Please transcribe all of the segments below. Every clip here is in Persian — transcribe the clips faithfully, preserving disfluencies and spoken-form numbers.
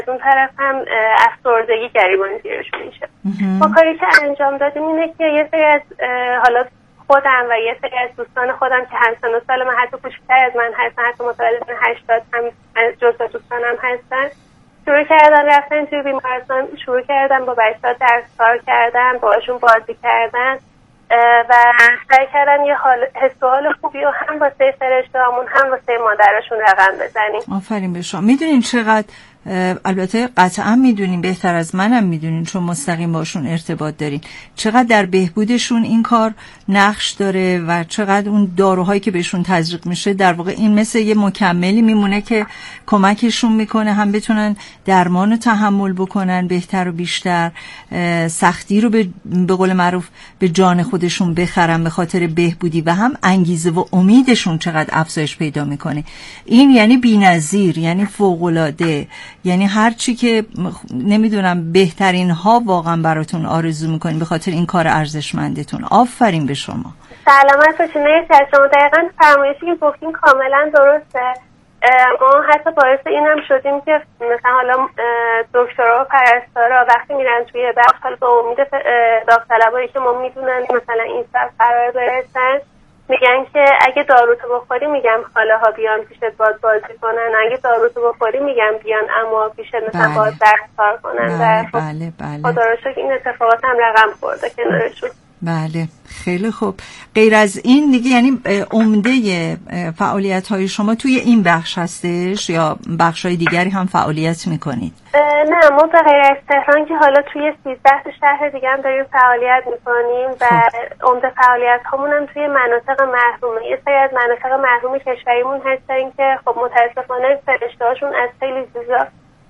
اون طرف هم افسردگی گریبان گیرش میشه. ما کاری که انجام دادیم اینه که یه سری از حالا خودم و یه سری از دوستان خودم که همسن و سال من حتی کوچکتر از من هستن، حتی متولد هشتاد هم جزو دوستانم هستن، شروع کردن رفتن توی بیمارستان، شروع کردن با بچه‌ها درس کار کردن، باهاشون بازی کردن و سعی کردن یه حال حس و حال خوبی و هم واسه فرشته‌هامون هم واسه مادرشون رقم بزنیم. آفرین به شما. میدونین چقدر، البته قطعا میدونین، بهتر از منم میدونین چون مستقیم باشون ارتباط دارین، چقدر در بهبودشون این کار نقش داره و چقدر اون داروهایی که بهشون تزریق میشه در واقع این مثل یه مکملی میمونه که کمکشون میکنه هم بتونن درمان رو تحمل بکنن بهتر و بیشتر، سختی رو به, به قول معروف به جان خودشون بخرن به خاطر بهبودی، و هم انگیزه و امیدشون چقدر افزایش پیدا میکنه. این یعنی بی‌نظیر، یعنی فوق‌العاده، یعنی هر چی که نمیدونم بهترین ها واقعا براتون آرزو میکنین به خاطر این کار ارزشمندتون. آفرین به شما. سلامت باشین. مرسی از شما. دقیقاً فرمایشی که گفتین کاملا درسته. ما حتی باعث اینم شدیم که مثلا حالا دکترها و پرستارا وقتی میرن توی بخش، حالا با امید داوطلبایی که ما میدونن مثلا این سال قرار برسن، میگن که اگه داروتو بخوری میگم خاله ها بیان پیشت باد بازی کنن، اگه داروتو بخوری میگم بیان اما پیشت مثلا بله. باز درس کار کنن. بله بله بله. خدا رو شکر این اتفاقات هم رقم خورده کنارشون. بله خیلی خوب. غیر از این دیگه یعنی عمده فعالیت های شما توی این بخش هستش یا بخش های دیگری هم فعالیت میکنید؟ نه، ما به غیر از تهران که حالا توی سیزده شهر دیگه هم داریم فعالیت میکنیم و عمده فعالیت همون هم توی مناطق محرومه. یه سری از مناطق محروم کشوریمون هستن که خب متاسفانه فرشته هاشون از خیلی چیزا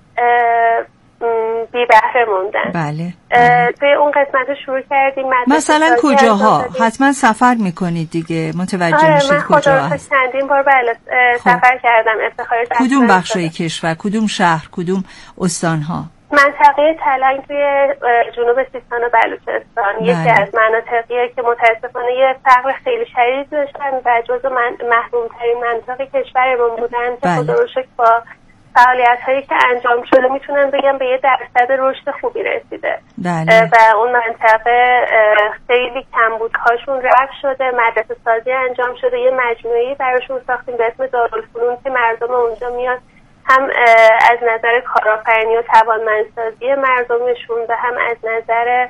بی بهره موندن. بله. توی اون قسمت شروع کردیم. مثلا کجاها؟ حتما سفر میکنید دیگه، متوجه آره میشید کجا هست. من خدا چندین بار بله سفر کردم. افتخار کدوم بخشای کشور، کدوم شهر، کدوم استانها؟ منطقه تلنگ توی جنوب سیستان و بلوچستان یکی از مناطقیه که متاسفانه یه فقر خیلی شدید داشتن و جزو من محروم ترین مناطق کشورمون بودن که خدا رو شکر با فعالیت هایی که انجام شده میتونن بگم به یه درصد رشد خوبی رسیده. بله. و اون منطقه خیلی کمبودهاشون رفع شده، مدرسه سازی انجام شده، یه مجموعه‌ای براشون ساختیم به اسم دارالفنون که مردم اونجا میاد هم از نظر کارآفرینی و توانمندسازی مردمشون و هم از نظر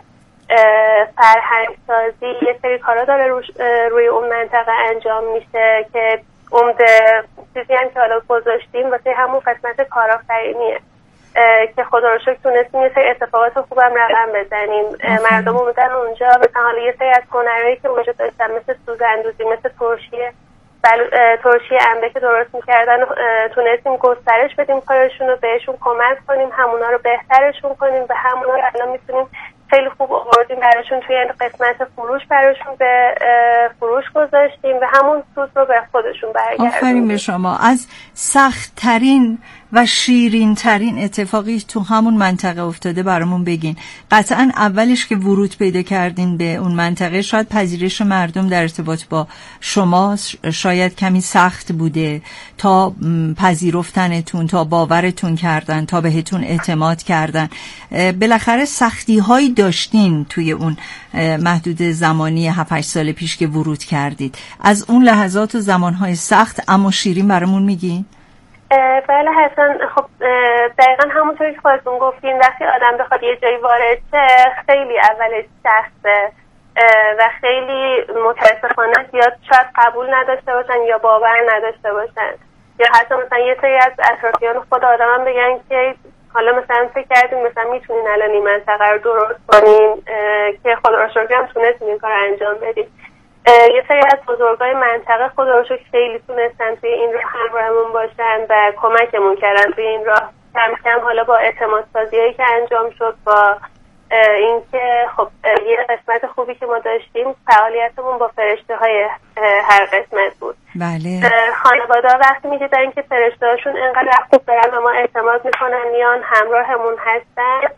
فرهنگسازی یه سری کارا داره روی اون منطقه انجام میشه که عمده چیزی هم که حالا گذاشتیم واسه همون قسمت کارآفرینیه که خدا رو شکر تونستیم یه سری اتفاقات خوبم رقم بزنیم. مردم اومدن اونجا مثلا حالا یه سری از هنرهایی که اونجا داشتن مثل سوزندوزی، مثل ترشیه بلو... ترشی انبه که درست میکردن تونستیم گسترش بدیم کارشون رو، بهشون کمک کنیم، همونا رو بهترشون کنیم و همونا رو الان میتونیم خیلی خوب آوردیم براشون توی قسمت فروش براشون به فروش گذاشتیم و همون سود رو به خودشون برگردیم. آفرین به شما. از سخت ترین و شیرین ترین اتفاقی تو همون منطقه افتاده برامون بگین. قطعا اولش که ورود پیدا کردین به اون منطقه شاید پذیرش مردم در ارتباط با شما شاید کمی سخت بوده تا پذیرفتنتون، تا باورتون کردن، تا بهتون اعتماد کردن. بالاخره سختی هایی داشتین توی اون محدود زمانی هفت هشت سال پیش که ورود کردید. از اون لحظات و زمانهای سخت اما شیرین برامون میگین؟ بله حسن. خب دقیقا همونطوری که خودتون گفتین وقتی آدم بخواد یه جایی وارد شه خیلی اولش سخته و خیلی متاسفانه زیاد شاید قبول نداشته باشن یا باور نداشته باشن یا حتی مثلا یه سری از اطرافیان خود آدم هم بگن که حالا مثلا فکر کردیم مثلا میتونین الان این منطقه رو درست کنین که خدا رو شکر هم تونستیم این کار انجام بدیم. یه سری از بزرگای منطقه خدا رو شکر خیلی تونستن توی این راه همراهمون باشن و کمکمون کردن توی این راه. کم کم حالا با اعتماد سازیایی که انجام شد، با اینکه خب یه قسمت خوبی که ما داشتیم فعالیتمون با فرشته های هر قسمت بود. بله. خانواده ها وقتی میدیدن که فرشته هاشون انقدر خوب دارن و ما اعتماد میکنن میان همراهمون هستن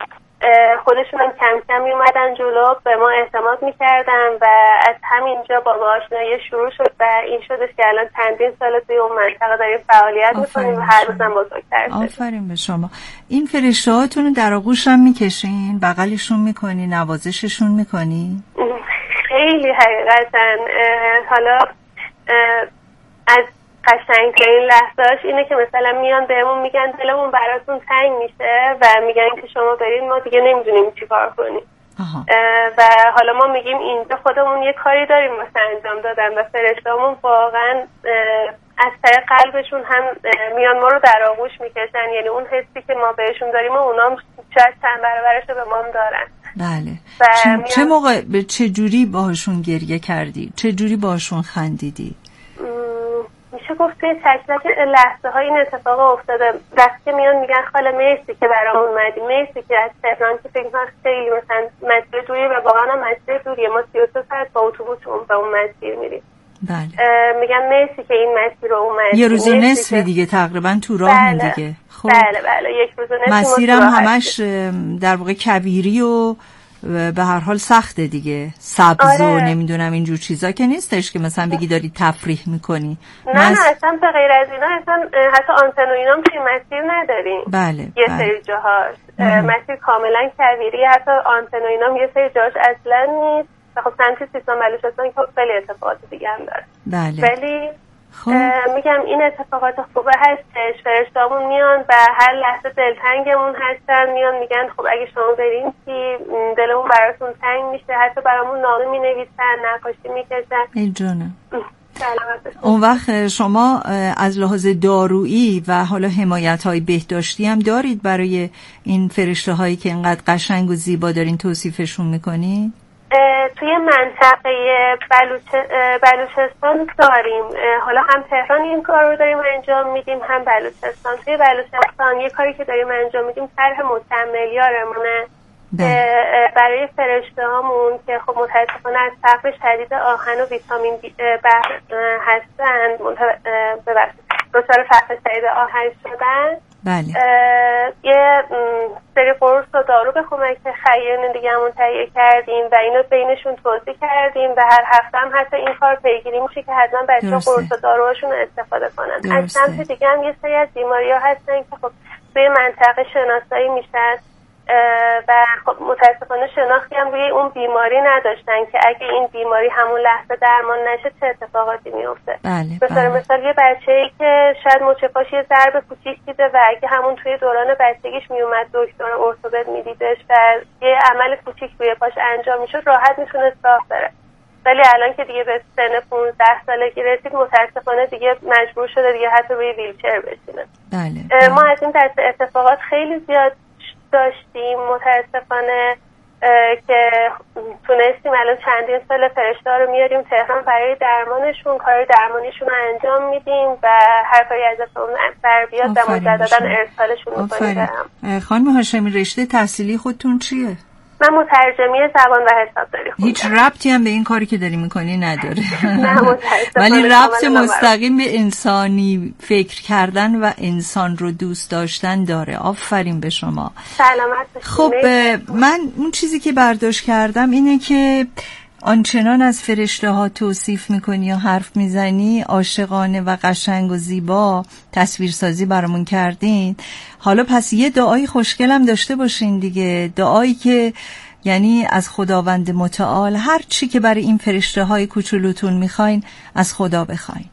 خودشون هم کم کم میومدن جلو، به ما اعتماد میکردن و از همینجا با ما آشنایی شروع شد و این شدش که الان چندین سال توی اون منطقه داریم فعالیت میکنیم و هر روز هم بزرگتر شد. آفرین به شما. این فرشته هاتون رو در آغوش هم میکشین، بغلشون میکنی، نوازششون میکنی؟ خیلی حقیقتا حالا از قشنگترین لحظه‌اش اینه که مثلا میان بهمون میگن دلمون براتون تنگ میشه و میگن که شما برید، ما دیگه نمیدونیم چی کار کنیم. و حالا ما میگیم اینجا خودمون یه کاری داریم واسه انجام دادن و فرشته‌مون واقعا از طریق قلبشون هم میان ما رو در آغوش میکشن، یعنی اون حسی که ما بهشون داریم و اونا هم شاید چند برابرش رو به ما هم دارن. بله. چه, چه موقع به چه جوری باهاشون گریه کردی؟ چه جوری باهاشون خندیدی؟ میشه گفت توی تک لحظه های این اتفاق افتاده. وقتی که میان میگن خاله مرسی که برامون اومدی، مرسی که از تهران که فکر کنم خیلی مثلا مسیر دوریه و واقعا هم مسیر دوریه، ما سی و سه ساعت با اتوبوس اون به اون مسیر میریم. بله. میگن مرسی که این مسیر رو اومدی. یه روز و نصف دیگه تقریبا تو راه بله. دیگه. خب بله بله یک روز و نصف مسیرم همش در واقع کویری و به هر حال سخته دیگه، سبز و آره. نمیدونم اینجور چیزا که نیستش که مثلا بگی داری تفریح میکنی. نه مس... نه اصلا به غیر از اینا اصلا حتی آنتن و اینام توی مسیر نداریم. بله یه بله. سری جاهاش مسیر کاملا کویری، حتی آنتن و اینام یه سری جاهاش اصلا نیست. خب سمت سیستان بلوچستان که خیلی اتفاقات دیگه هم داره. بله. ولی خب. میگم این اتفاقات خوبه هستش، فرشتامون میان و هر لحظه دلتنگمون هستن، میان میگن خب اگه شما بریم که دلمون براتون تنگ میشه، حتی برامون نامه مینویسن، نقاشی میکشن. ای جانم. اون وقت شما از لحاظ دارویی و حالا حمایت‌های بهداشتی هم دارید برای این فرشته هایی که اینقدر قشنگ و زیبا دارین توصیفشون میکنید؟ توی منطقه بلوچ... بلوچستان داریم، حالا هم تهران این کار رو داریم انجام میدیم هم بلوچستان. توی بلوچستان یه کاری که داریم انجام میدیم طرح مکملیارمونه که برای فرشته هامون که خب متاسفانه از فقر شدید آهن و ویتامین بی هستن، ببخشید دچار فقر شدید آهن شدن. بله. یه سری قرص و دارو به کمک خیرین دیگه همون تهیه کردیم و اینو بینشون توزیع کردیم و هر هفته هم حتی این کار پیگیری میشه که حتما بچه‌ها قرص و داروهاشون رو استفاده کنن. درسته. از سمت دیگه هم یه سری از بیماری‌ها هستن که خب توی منطقه شناسایی میشن و خب متاسفانه شناختی هم روی اون بیماری نداشتن که اگه این بیماری همون لحظه درمان نشه چه اتفاقاتی میفته. بله، مثلا بله. مثلا یه بچه‌ای که شاید مچ پاش یه ضرب کوچیک دیده و اگه همون توی دوران بچگیش میومد دکتر ارتوپد میدیدش و یه عمل کوچیک روی پاش انجام میشد راحت میتونست راه بره. ولی الان که دیگه به سن پانزده سالگی رسید متاسفانه دیگه مجبور شده دیگه حتی روی ویلچر بشینه. بله، بله. ما از این دسته اتفاقات خیلی زیاد داشتیم متاسفانه که تونستیم الان چندین سال فرشته رو میاریم تهران برای درمانشون، کار درمانیشون رو انجام میدیم و هر کاری ازشون بر بیاد و مجددا ارسالشون میکنیم. خانم هاشمی رشته تحصیلی خودتون چیه؟ من مترجمی زبان و حسابداری خوندم. هیچ ربطی هم به این کاری که داری میکنی نداره. نه متاسفانه. ولی ربط مستقیم به انسانی فکر کردن و انسان رو دوست داشتن داره. آفرین به شما. سلامت باشید. خب من اون چیزی که برداشت کردم اینه که آنچنان از فرشته ها توصیف میکنی یا حرف میزنی، عاشقانه و قشنگ و زیبا تصویرسازی برامون کردین. حالا پس یه دعای خوشگلم داشته باشین دیگه، دعایی که یعنی از خداوند متعال هر چی که برای این فرشته های کوچولوتون میخواین از خدا بخواین.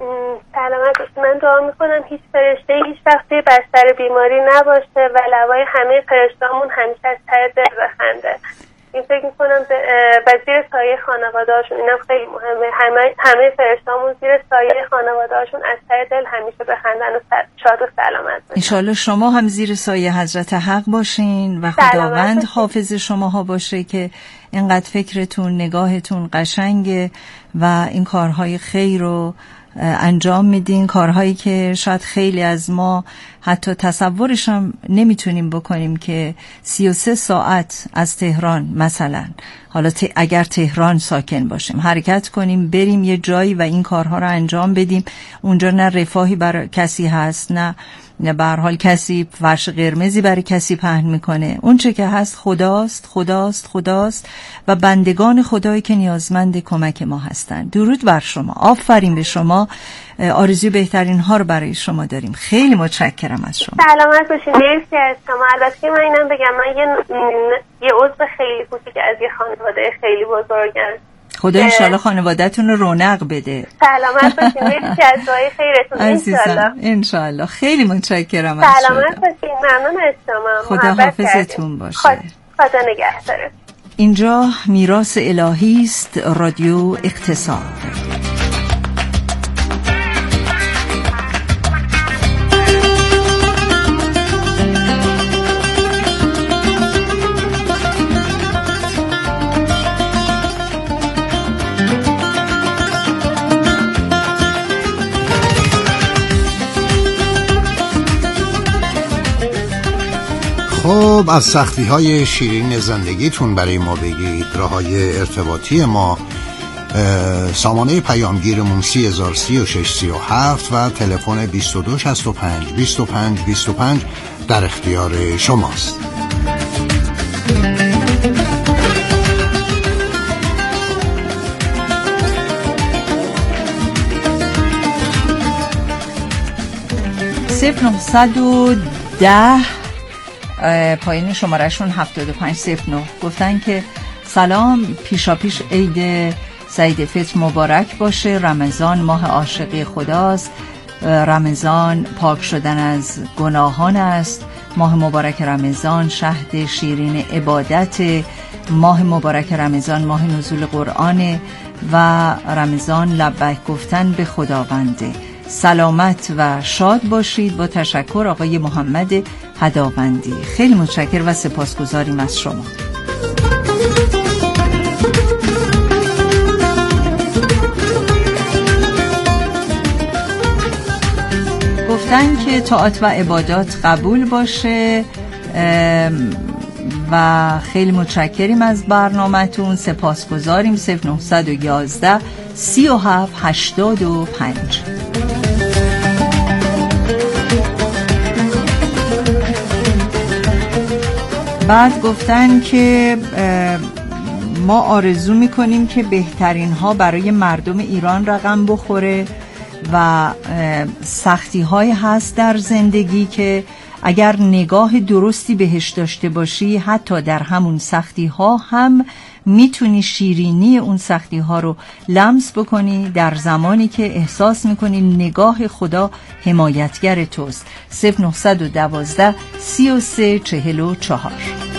سلامت باشید. من دعا میکنم هیچ فرشته هیچ وقتی بستر بیماری نباشه و لوای همه فرشتهامون همیشه از ته دل بخنده. این فکر میکنم به زیر سایه خانواده‌هاشون، اینم خیلی مهمه، همه همه فرشته‌هامون زیر سایه خانواده‌هاشون از ته دل همیشه بخندن و شاد و سلامت باشن. انشالله شما هم زیر سایه حضرت حق باشین و خداوند حافظ شماها باشه که اینقدر فکرتون نگاهتون قشنگه و این کارهای خیر رو انجام میدین، کارهایی که شاید خیلی از ما حتی تصورش هم نمیتونیم بکنیم که سی و سه ساعت از تهران مثلا، حالا ت... اگر تهران ساکن باشیم حرکت کنیم بریم یه جایی و این کارها رو انجام بدیم. اونجا نه رفاهی برای کسی هست، نه به هر حال کسی فرش قرمزی برای کسی پهن میکنه. اون چه که هست خداست، خداست، خداست و بندگان خدایی که نیازمند کمک ما هستند. درود بر شما، آفرین به شما، آرزوی بهترین ها رو برای شما داریم. خیلی متشکرم از شما. سلامت باشین. مرسی از شما. البته من اینم بگم من یه یه عضو خیلی کوچیک از یه خانواده خیلی بزرگم. خدا انشالله خانواده‌تون رو رونق بده. سلامت باشین. مرسی از دعای خیرتون. انشالله انشالله. خیلی متشکرم از شما. سلامت باشین. ممنون از شما. خدا حافظتون باشه. خدا نگهدار. اینجا میراث الهی است، رادیو اقتصاد. خب از سختی های شیرین زندگیتون برای ما بگید. راههای ارتباطی ما سامانه پیامگیرمون سی هزار سی و شش سی و هفت و تلفن بیست و دو شصت و پنج بیست و پنج بیست و پنج در اختیار شماست. صفر نهصد و ده پایین شمارهشون هفتاد و پنج صفر نه گفتن که سلام، پیشا پیش عید سعید فطر مبارک باشه. رمضان ماه عاشقی خداست. رمضان پاک شدن از گناهان است. ماه مبارک رمضان شهد شیرین عبادت. ماه مبارک رمضان ماه نزول قرآن و رمضان لبیک گفتن به خداونده. سلامت و شاد باشید. با تشکر آقای محمد هداوندی. خیلی متشکر و سپاسگزاریم از شما. گفتن که طاعت و عبادات قبول باشه و خیلی متشکریم از برنامه‌تون. سپاسگزاریم. صفر نهصد و یازده سی و هفت هشتاد و پنج. بعد گفتن که ما آرزو میکنیم که بهترین ها برای مردم ایران رقم بخوره و سختی های هست در زندگی که اگر نگاه درستی بهش داشته باشی حتی در همون سختی ها هم میتونی شیرینی اون سختی ها رو لمس بکنی در زمانی که احساس میکنی نگاه خدا حمایتگر توست. صفر نهصد و دوازده سی و سه چهل و چهار.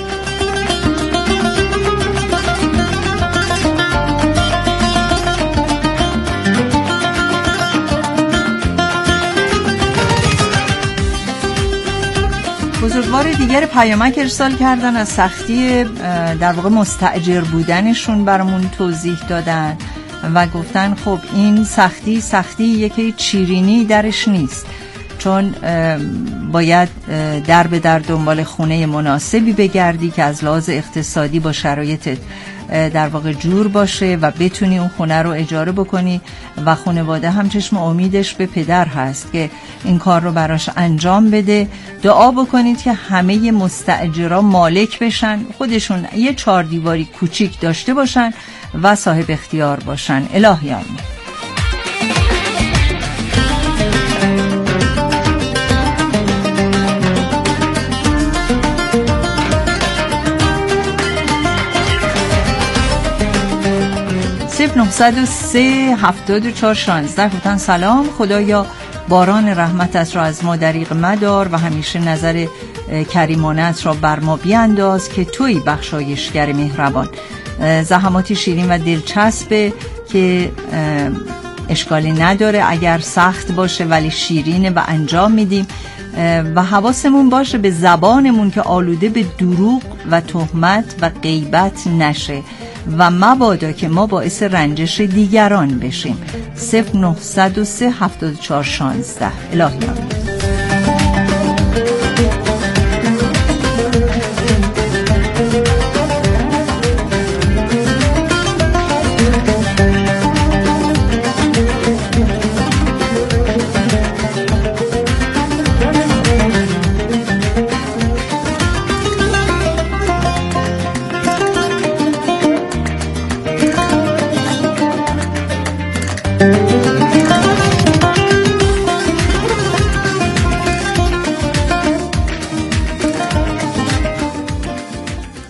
بزرگوار دیگر پیامک ارسال کردن، از سختی در واقع مستأجر بودنشون برامون توضیح دادن و گفتن خب این سختی سختی یکی چیرینی درش نیست، چون باید در به در دنبال خونه مناسبی بگردی که از لحاظ اقتصادی با شرایطت در واقع جور باشه و بتونی اون خونه رو اجاره بکنی و خانواده هم چشم امیدش به پدر هست که این کار رو براش انجام بده. دعا بکنید که همه مستأجرا مالک بشن، خودشون یه چهار دیواری کوچیک داشته باشن و صاحب اختیار باشن. الهی آمین. صفر نهصد و سه هفتاد و چهار شانزده گفتن سلام، خدایا باران رحمتت را از ما دریغ مدار و همیشه نظر کریمانت را بر ما بیانداز که توی بخشایشگر مهربان. زحماتی شیرین و دلچسبه که اشکالی نداره اگر سخت باشه ولی شیرینه و انجام میدیم و حواسمون باشه به زبانمون که آلوده به دروغ و تهمت و غیبت نشه و مبادا که ما باعث رنجش دیگران بشیم. صفر نهصد و سه هفتاد و چهار شانزده. الهی آمین.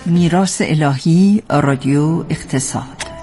میراث الهی رادیو اقتصاد.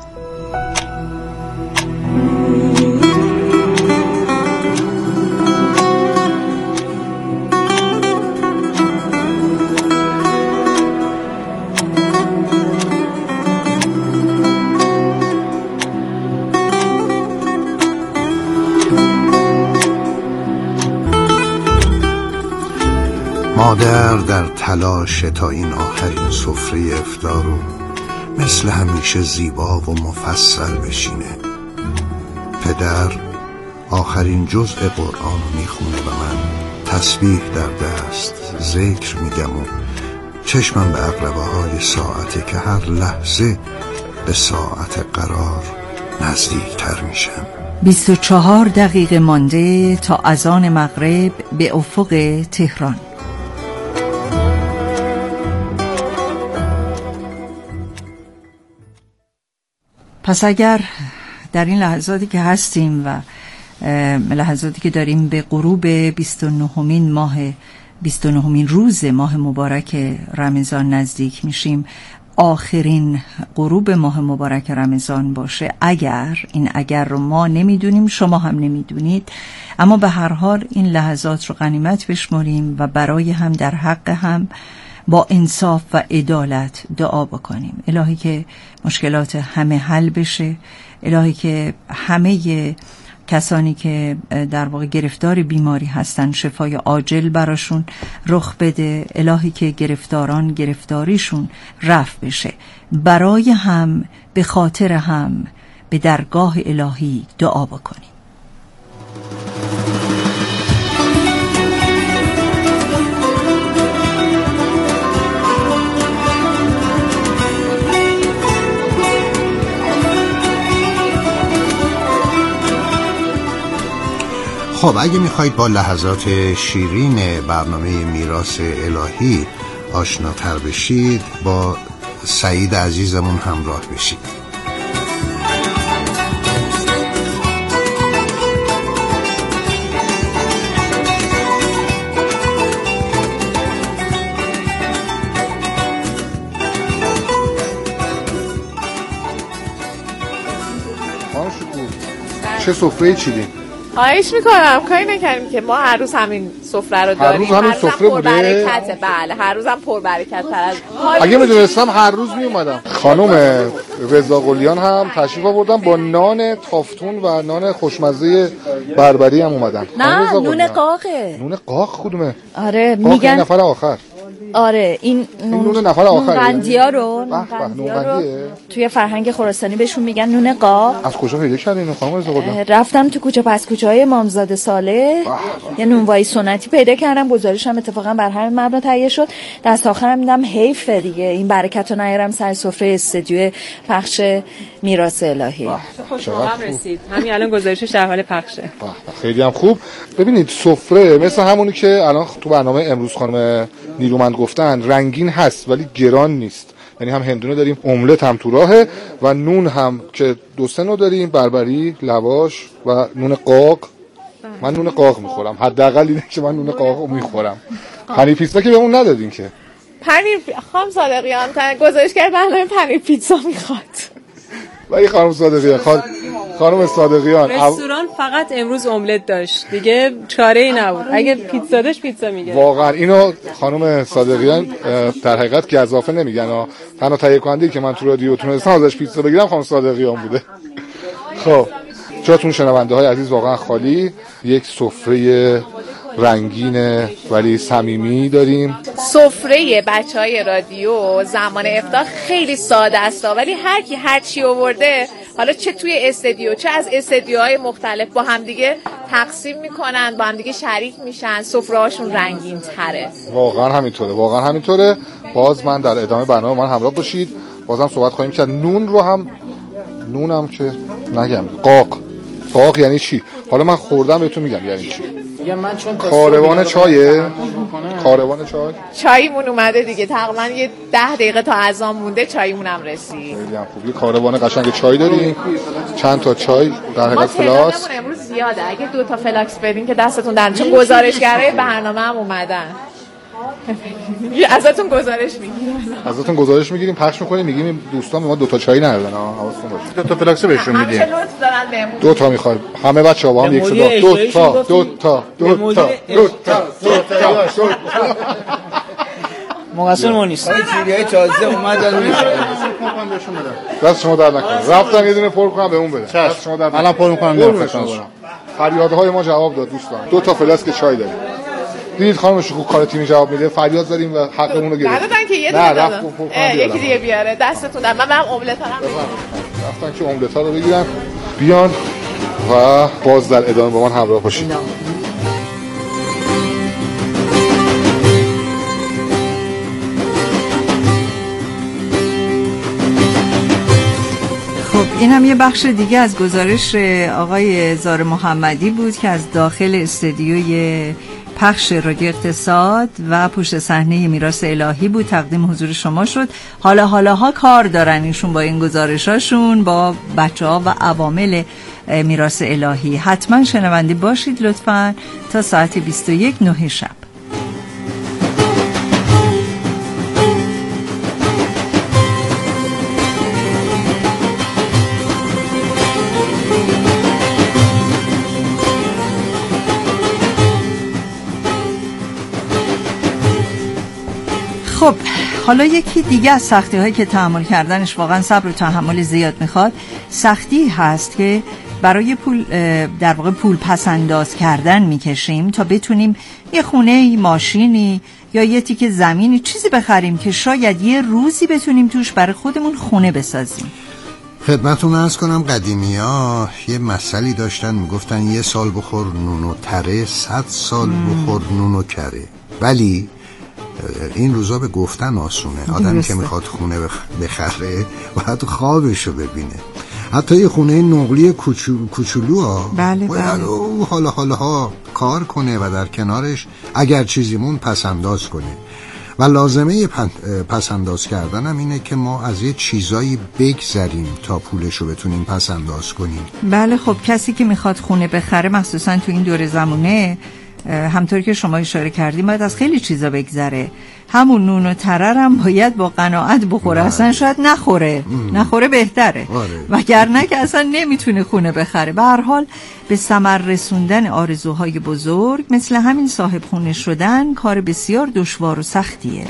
مادر در تلاش تا این آخرین سفره افطار رو مثل همیشه زیبا و مفصل بشینه. پدر آخرین جزء قرآن رو میخونه و من تسبیح در دست ذکر میگم و چشمم به عقربه های ساعته که هر لحظه به ساعت قرار نزدیک تر میشم. بیست و چهار دقیقه مانده تا اذان مغرب به افق تهران. پس اگر در این لحظاتی که هستیم و لحظاتی که داریم به غروب بیست و نهمین ماه بیست و نهمین روز ماه مبارک رمضان نزدیک میشیم، آخرین غروب ماه مبارک رمضان باشه، اگر این اگر رو ما نمیدونیم، شما هم نمیدونید، اما به هر حال این لحظات رو غنیمت بشمریم و برای هم در حق هم با انصاف و عدالت دعا بکنیم. الهی که مشکلات همه حل بشه، الهی که همه کسانی که در واقع گرفتار بیماری هستن شفای عاجل براشون رخ بده، الهی که گرفتاران گرفتاریشون رفع بشه. برای هم به خاطر هم به درگاه الهی دعا بکنیم. خب اگه میخواید با لحظات شیرین برنامه میراث الهی آشناتر بشید، با سعید عزیزمون همراه بشید. چه سفره چیدیم؟ خواهش میکنم، کاری نکنیم که ما هر روز همین سفره رو داریم. هر روز همین سفره بوده؟ برکته. بله هر روز هم پربرکت تر از اگه میدونستم هر روز میومدم. خانم رضا قلیان هم تشریف آوردن با نان تافتون و نان خوشمزه بربری هم اومدن. نه نون قاقه. نون قاق کدومه؟ آره میگن نفر آخر. آره این نون, نون نفر آخره. قندیا رو قندیا رو توی فرهنگ خراسانی بهشون میگن نون قاق. از کجا پیدا کردین خانم رضا قلیان؟ رفتم تو کوچه پس کوچه های امامزاده صالح یه نونوایی سنتی پیدا کردم، گزارش هم اتفاقا بر همین مبنا تهیه شد. دست آخرم دیدم حیف دیگه این برکت رو نیارم سر سفره استودیو پخش میراث الهی. خوشم رسید. همین الان گزارشش در حال پخشه. خیلی هم خوب. ببینید سفره مثل همونی که الان تو برنامه امروز خانم نیرومند گفتن رنگین هست ولی گران نیست. یعنی هم هندونه داریم، املت هم تو راهه و نون هم که دو سه نوع داریم، بربری، لواش و نون قاق. من نون قاق میخورم، حداقل اینه که من نون قاق میخورم. پنیر پیتزا که بهمون ندادین که. پنیر خام صادقیان تا گزارش کرد برنامه پنیر پیتزا میخواد. ولی خانم صادقیان خان... خانم صادقیان رستوران فقط امروز املت داشت دیگه، چاره ای نبود. اگه پیتزا داشت پیتزا میگه. واقعا اینو خانم صادقیان در حقیقت گزافه نمیگن. تنها تهیه کننده که من تو رادیو تونستم ازش پیتزا بگیرم خانم صادقیان بوده. خب جاتون شنونده های عزیز واقعا خالی. یک سفره رنگین ولی صمیمی داریم. سفره بچهای رادیو زمان افطار خیلی ساده است ولی هر کی هر چی آورده، حالا چه توی استودیو چه از استودیوهای مختلف، با همدیگه تقسیم میکنن، با همدیگه شریک میشن، سفره‌هاشون رنگین تره. واقعا همینطوره، واقعا همینطوره. باز من در ادامه برنامه من همراه باشید. بازم صحبت خواهیم کرد. نون رو هم نونم که نگم قاق. قاق یعنی چی؟ حالا من خوردم بهتون میگم یعنی چی. من چون کاروان چایه؟ کاروان چای؟ چایمون اومده دیگه، تقریبا یه ده دقیقه تا اذان مونده چایمون هم رسید. خیلی هم خوب. یه کاروان قشنگ چای داریم. چند تا چای در حقیقت فلاس. امروز زیاده. اگه دو تا فلاکس بدین که دستتون در، چون گزارشگرای برنامه هم اومدن. ازتون گزارش میگیریم ازتون گزارش میگیریم پخش میکنیم میگیم دوستان به ما دو تا چای نردن ها حواستون باشه دو تا فلاکس بهشون میدیم همه لطف دارن بهمون دو تا میخوایم همه بچه‌ها با هم یک صدا دو تا دو تا دو تا دو تا دو تا مقصر ما نیست چیزای تازه اومدن میشه دست شما در نکنه رفتن یه دونه پر کنم به اون بده دست شما در نکنه الان پر میکنم در خدمت فریادهای ما جواب داد دوستان دو تا فلاسک چای داریم دیدید خانم شکوه کار تیمی جواب میده فریاد زدیم و حقمون رو گرفتیم دادن که یه دونه دادن یکی دیگه بیاره دستتون من برم املت ها رفتن که املت ها رو بگیرن بیان و باز در ادامه با من همراه باشید این هم یه بخش دیگه از گزارش آقای زار محمدی بود که از داخل استودیوی پخش رادیو اقتصاد و پشت صحنه میراث الهی بود تقدیم حضور شما شد. حالا حالاها کار دارن ایشون با این گزارشاشون با بچه ها و عوامل میراث الهی. حتما شنونده باشید لطفاً تا ساعت بیست و یک نه شب. خب حالا یکی دیگه از سختی هایی که تحمل کردنش واقعا صبر و تحمل زیاد میخواد سختی هست که برای پول در واقع پول پس انداز کردن میکشیم تا بتونیم یه خونه ماشینی یا یه تیکه زمینی چیزی بخریم که شاید یه روزی بتونیم توش برای خودمون خونه بسازیم. خدمتون عرض کنم قدیمی ها یه مسئله داشتن میگفتن یه سال بخور نون و تره صد سال بخور نون و کره. ولی این روزا به گفتن آسونه. آدمی که میخواد خونه بخره باید خوابشو ببینه. حتی یه خونه نقلی کوچولو ها بله باید بله. حالا حالا ها کار کنه و در کنارش اگر چیزیمون پس انداز کنه. و لازمه پس انداز کردن هم اینه که ما از یه چیزایی بگذریم تا پولشو بتونیم پس انداز کنیم. بله خب کسی که میخواد خونه بخره مخصوصا تو این دور زمونه همطور که شما اشاره کردیم باید از خیلی چیزا بگذره. همون نون و ترر هم باید با قناعت بخوره. اصلا شاید نخوره ام. نخوره بهتره وگرنه که اصلا نمیتونه خونه بخره. به هر حال به ثمر رسوندن آرزوهای بزرگ مثل همین صاحب خونه شدن کار بسیار دشوار و سختیه.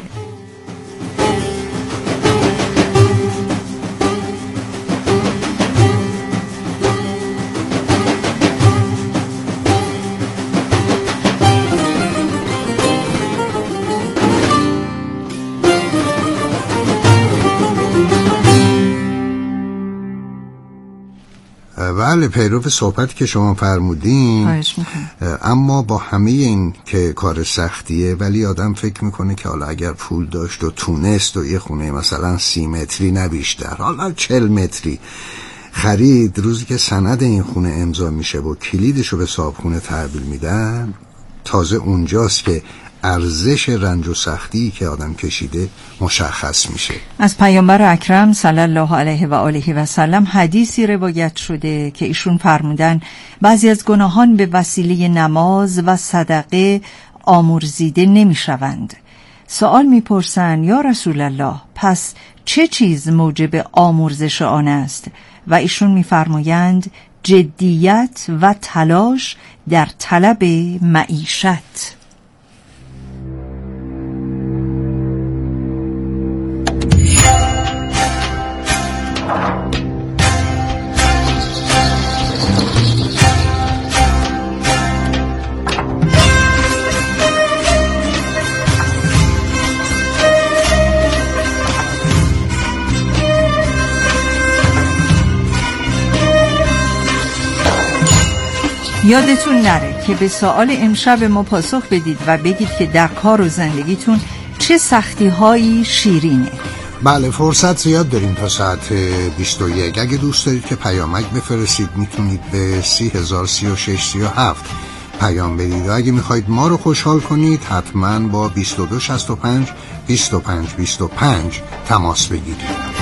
بله پیرو صحبت که شما فرمودین اما با همه این که کار سختیه ولی آدم فکر میکنه که حالا اگر پول داشت و تونست و یه خونه مثلا سی متری نه بیشتر حالا چل متری خرید روزی که سند این خونه امضا میشه و کلیدشو به صاحب خونه تحویل میدن تازه اونجاست که ارزش رنج و سختی که آدم کشیده مشخص میشه. از پیامبر اکرم صلی الله علیه و آله و سلم حدیثی روایت شده که ایشون فرمودن بعضی از گناهان به وسیله نماز و صدقه آمرزیده نمیشوند. سوال میپرسن یا رسول الله پس چه چیز موجب آمرزش آن است؟ و ایشون میفرمایند جدیت و تلاش در طلب معیشت. یادتون نره که به سوال امشب ما پاسخ بدید و بگید که در کار و زندگیتون چه سختی هایی شیرینه. بله فرصت زیاد داریم تا ساعت بیست و یک. اگه دوست دارید که پیامک بفرستید میتونید به سی هزار سی و شش سی و هفت پیام بدید و اگه میخواید ما رو خوشحال کنید حتما با بیست و دو شصت و پنج بیست و پنج بیست و پنج تماس بگیرید.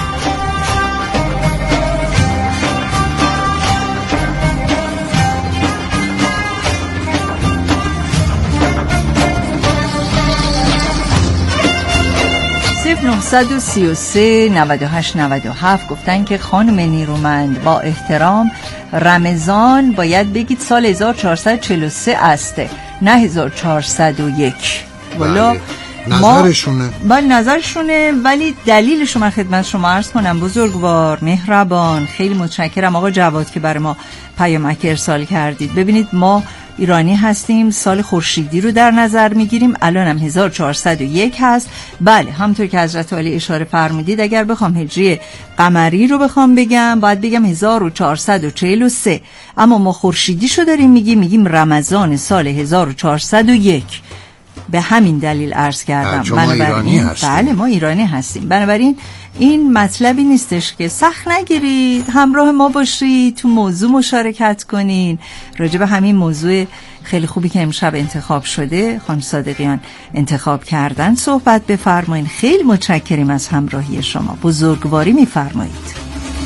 صفر نه سه سه نه هشت نه هفت گفتن که خانم نیرومند با احترام رمضان باید بگید سال هزار و چهارصد و چهل و سه است نه هزار و چهارصد و یک. والا نظرشونه با نظرشونه، ولی دلیلشو من خدمت شما عرض کنم. بزرگوار، مهربان، خیلی متشکرم آقا جواد که برای ما پیامک ارسال کردید. ببینید ما ایرانی هستیم، سال خورشیدی رو در نظر میگیریم، الان هم هزار و چهارصد و یک هست. بله همونطور که حضرت عالی اشاره فرمودید اگر بخوام هجری قمری رو بخوام بگم باید بگم هزار و چهارصد و چهل و سه، اما ما خورشیدی شو داریم میگیم میگیم رمضان سال هزار و چهارصد و یک. به همین دلیل عرض کردم ما ایرانی هستیم. بله ما ایرانی هستیم، بنابراین این مطلبی نیستش که سخت نگیرید، همراه ما باشید، تو موضوع مشارکت کنین. راجع به همین موضوع خیلی خوبی که امشب انتخاب شده خانم صادقیان انتخاب کردن صحبت بفرمایید. خیلی متشکریم از همراهی شما، بزرگواری میفرمایید.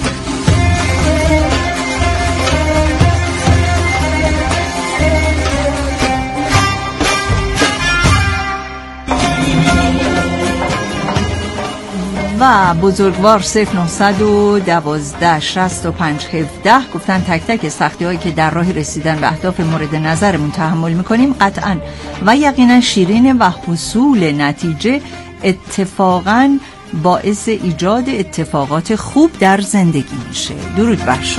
و بزرگوار صفر نه یک دو شصت و پنج هفده گفتن تک تک سختی هایی که در راه رسیدن به اهداف مورد نظرمون تحمل میکنیم قطعا و یقینا شیرین و حصول نتیجه اتفاقا باعث ایجاد اتفاقات خوب در زندگی میشه. درود بر شما.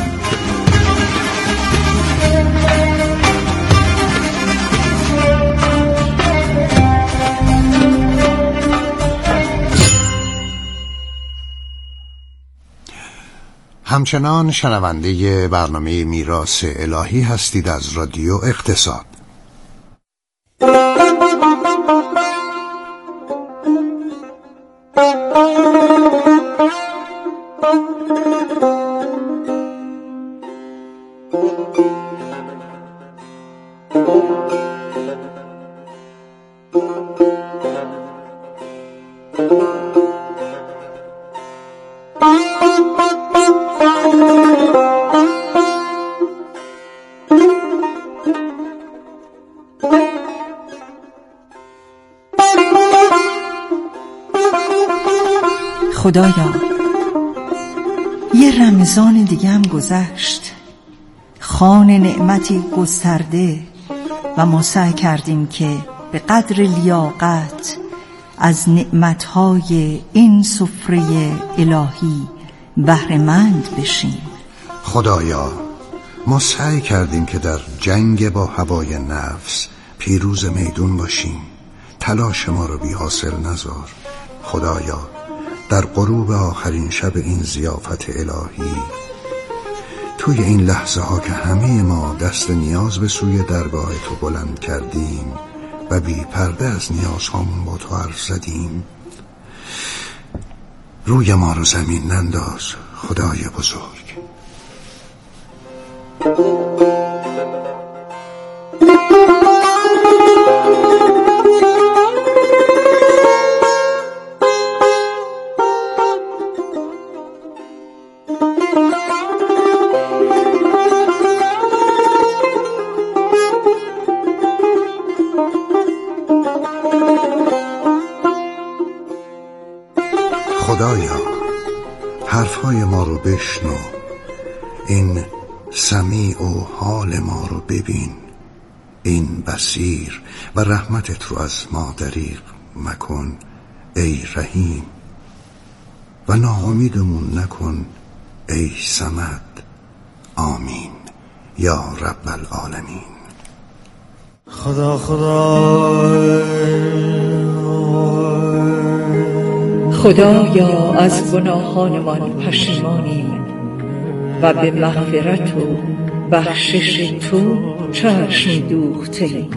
همچنان شنونده برنامه میراث الهی هستید از رادیو اقتصاد. خدایا یه رمضان دیگه هم گذشت، خوان نعمتی گسترده و ما سعی کردیم که به قدر لیاقت از نعمتهای این سفره الهی بهره‌مند بشیم. خدایا ما سعی کردیم که در جنگ با هوای نفس پیروز میدون باشیم، تلاش ما رو بی حاصل نذار. خدایا در غروب آخرین شب این ضیافت الهی، توی این لحظه ها که همه ما دست نیاز به سوی درگاه تو بلند کردیم و بی پرده از نیازهامون با تو حرف زدیم، روی ما رو زمین ننداز خدای بزرگ. خدایا حرفهای ما رو بشنو، این سمیع و حال ما رو ببین، این بصیر و رحمتت رو از ما دریغ مکن ای رحیم، و ناامیدمون نکن ای صمد. آمین یا رب العالمین. خدا خدا خدایا از گناهانمان پشیمانیم و به مغفرت و بخشش تو چشم دوخته‌ایم.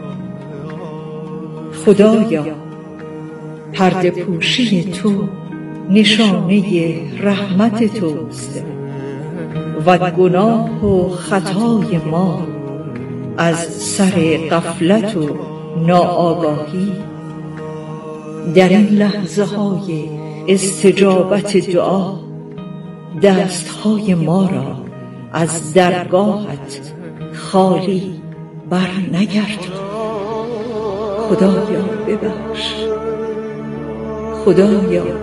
خدایا پرده پوشی تو نشانه رحمت توست و گناه و خطای ما از سر غفلت و ناآگاهی در این لحظه های استجابت دعا دستهای ما را از درگاهت خالی بر نگردان. خدایا ببخش، خدایا